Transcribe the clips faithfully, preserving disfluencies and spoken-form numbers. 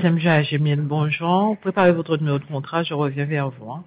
S M G Agemienne, bonjour. Préparez votre numéro de contrat, je reviens vers vous. Hein.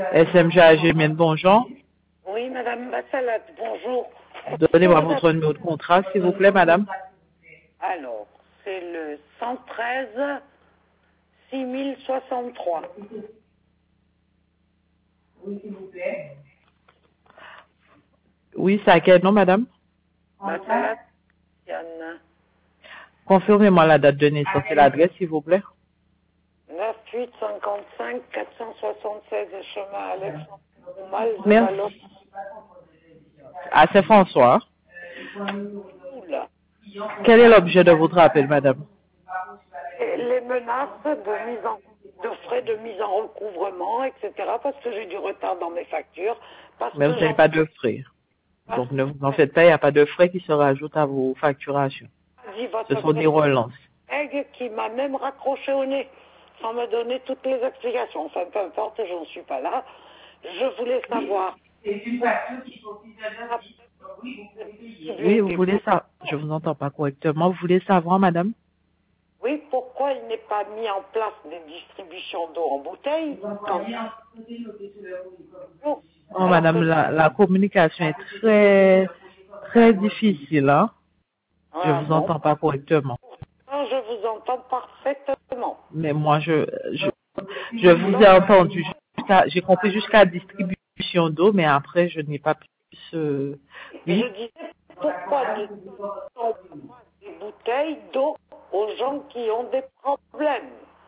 S M G A G, bonjour. Oui, Madame Bassalat, bonjour. Donnez-moi votre numéro de contrat, s'il vous plaît, madame. Alors, c'est le cent treize six mille soixante-trois. Oui, s'il vous plaît. Oui, c'est à quel nom, madame? Bassalat, Yann. Confirmez-moi la date de naissance et l'adresse, s'il vous plaît. neuf-huit cinquante-cinq quatre cent soixante-seize chemin Alexandre Mal de Merci. Vallon. Ah, c'est François. Oula. Quel est l'objet de votre appel, madame? Et les menaces de mise en de frais de mise en recouvrement, et cetera. Parce que j'ai du retard dans mes factures. Parce Mais que vous n'avez j'en- pas de frais. Donc ne vous en faites pas, il n'y a pas de frais qui se rajoutent à vos facturations. dit votre Ce sont des relances. collègue qui m'a même raccroché au nez sans me donner toutes les explications. Enfin, peu importe, je n'en suis pas là. Je voulais savoir. C'est une facture qui faut six heures dix. Oui, vous pouvez payer. Oui, vous voulez ça? Je vous entends pas correctement. Vous voulez savoir, madame? Oui, pourquoi il n'est pas mis en place des distributions d'eau en bouteille quand... Oh, madame, la, la communication est très, très difficile, hein? Je Ah, vous bon. entends pas correctement. Non, je vous entends parfaitement. Mais moi, je, je, je vous ai entendu jusqu'à, j'ai compris jusqu'à distribution d'eau, mais après, je n'ai pas plus, euh, Et oui. je disais, pourquoi ne donnons pas des bouteilles d'eau aux gens qui ont des problèmes?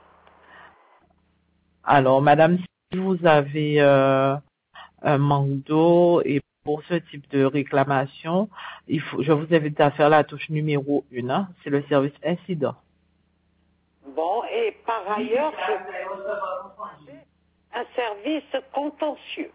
Alors, madame, si vous avez, euh, un manque d'eau et pour ce type de réclamation, il faut, je vous invite à faire la touche numéro un, hein, c'est le service incident. Bon, et par ailleurs, je un service contentieux.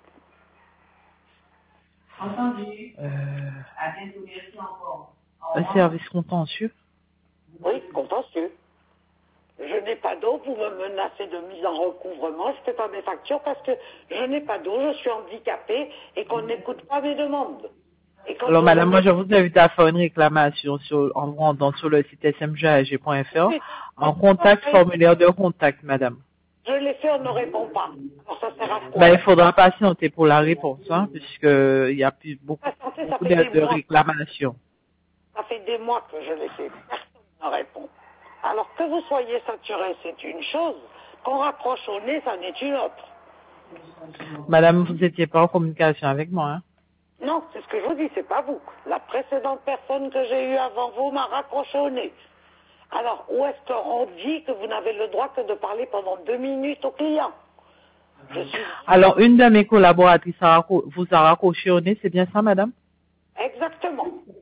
Entendu. Euh, À bientôt, merci encore. un service contentieux. Oui, contentieux. Je n'ai pas d'eau, vous me menacez de mise en recouvrement, je ne fais pas mes factures parce que je n'ai pas d'eau, je suis handicapée et qu'on n'écoute pas mes demandes. Et quand Alors, je madame, vous moi, dis- je vous invite à faire une réclamation sur, en vous rendant sur le site s m g a g point f r Oui, en contact, formulaire de contact, madame. je l'ai fait, on ne répond pas. Alors ça sert à quoi? Ben, il faudra patienter pour la réponse, hein, puisque il y a plus beaucoup, Patienter, ça beaucoup fait de, des de mois. réclamations. Ça fait des mois que je l'ai fait. Personne ne répond. Alors que vous soyez saturé, c'est une chose. Qu'on raccroche au nez, ça n'est une autre. Madame, vous n'étiez pas en communication avec moi, hein. Non, c'est ce que je vous dis, c'est pas vous. La précédente personne que j'ai eue avant vous m'a raccroché au nez. Alors, où est-ce qu'on dit que vous n'avez le droit que de parler pendant deux minutes au client? Je suis... Alors, une de mes collaboratrices a racco- vous a raccroché au nez, c'est bien ça, madame? Exactement.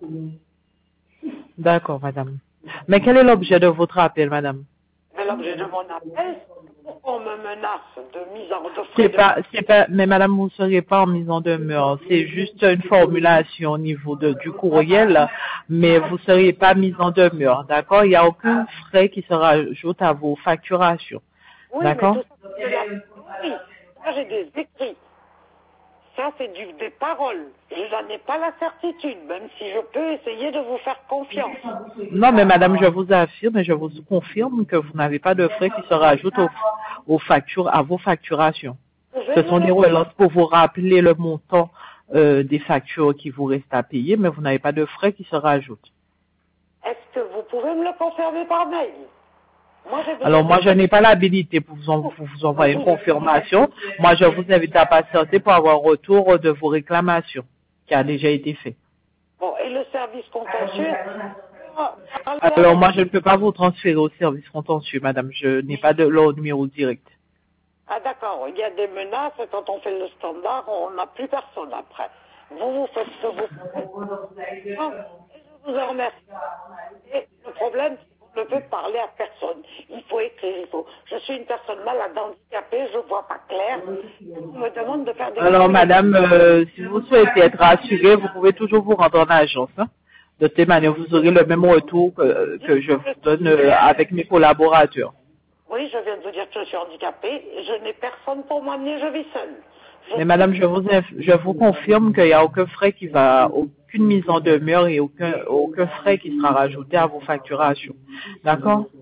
D'accord, madame. Mais quel est l'objet de votre appel, madame? Mais l'objet de mon appel, pourquoi on me menace de mise en de frais C'est de... pas, c'est pas, mais madame, vous ne serez pas en mise en demeure. C'est juste une formulation au niveau de, du courriel, mais vous ne seriez pas mise en demeure, d'accord? Il n'y a aucun frais qui se rajoute à vos facturations, Oui, mais d'accord? tout ça, c'est de la... Oui, moi j'ai des écrits. Ça, c'est du, des paroles. Je n'en ai pas la certitude, même si je peux essayer de vous faire confiance. Non, mais madame, je vous affirme et je vous confirme que vous n'avez pas de frais qui se rajoutent aux, aux factures, à vos facturations. Vous Ce pouvez sont me des le- relances pour vous rappeler le montant euh, des factures qui vous restent à payer, mais vous n'avez pas de frais qui se rajoutent. Est-ce que vous pouvez me le confirmer par mail? Moi, j'ai besoin Alors moi, de- je n'ai pas l'habilité pour vous, en- pour vous envoyer une confirmation. Moi, je vous invite à patienter pour avoir un retour de vos réclamations qui a déjà été fait. Bon, et le service contentieux? Ah, Alors moi, je ne peux pas vous transférer au service contentieux, madame. Je n'ai pas de leur numéro direct. Ah d'accord, il y a des menaces, et quand on fait le standard, on n'a plus personne après. Vous, vous faites ce que vous faites. Non, et je vous en remercie. Et le problème, c'est qu'on ne peut parler à personne. Il faut écrire, il faut. Je suis une personne malade, handicapée, je ne vois pas clair. On me demande de faire des... Alors madame, euh, si vous souhaitez être rassurée, vous pouvez toujours vous rendre en agence, hein. De cette manière, vous aurez le même retour que, que je vous donne euh, avec mes collaborateurs. Oui, je viens de vous dire que je suis handicapée, et je n'ai personne pour m'amener, je vis seule. Je- Mais madame, je vous, inf- je vous confirme qu'il n'y a aucun frais qui va, aucune mise en demeure et aucun, aucun frais qui sera rajouté à vos facturations. D'accord?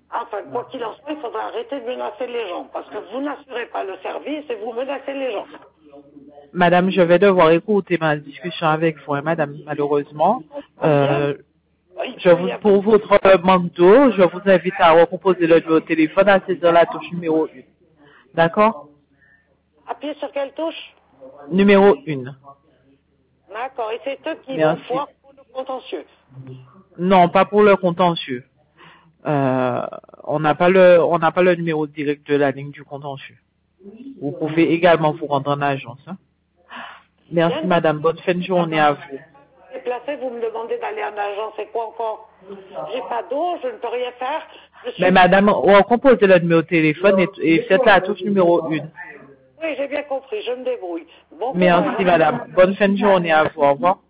Enfin, quoi qu'il en soit, il faudra arrêter de menacer les gens, parce que vous n'assurez pas le service et vous menacez les gens. Madame, je vais devoir écouter ma discussion avec vous, hein, madame, malheureusement. Euh, je vous, pour votre manque d'eau, je vous invite à recomposer le numéro de téléphone à saisir la touche numéro un. D'accord? Appuyez sur quelle touche? Numéro un. D'accord, et c'est eux qui Merci. vont voir pour le contentieux. Non, pas pour le contentieux. Euh, on n'a pas le, on n'a pas le numéro direct de la ligne du contentieux. Vous pouvez également vous rendre en agence. Hein. Merci, Bien. madame. Bonne fin de journée à vous. Déplacé, vous me demandez d'aller en agence, c'est quoi encore? J'ai pas d'eau, je ne peux rien faire. Je suis... Mais madame, on compose le numéro de téléphone et, et faites la touche numéro un. Oui, j'ai bien compris, je me débrouille. Bon Merci, courage. madame. Bonne fin de journée à vous. Au revoir.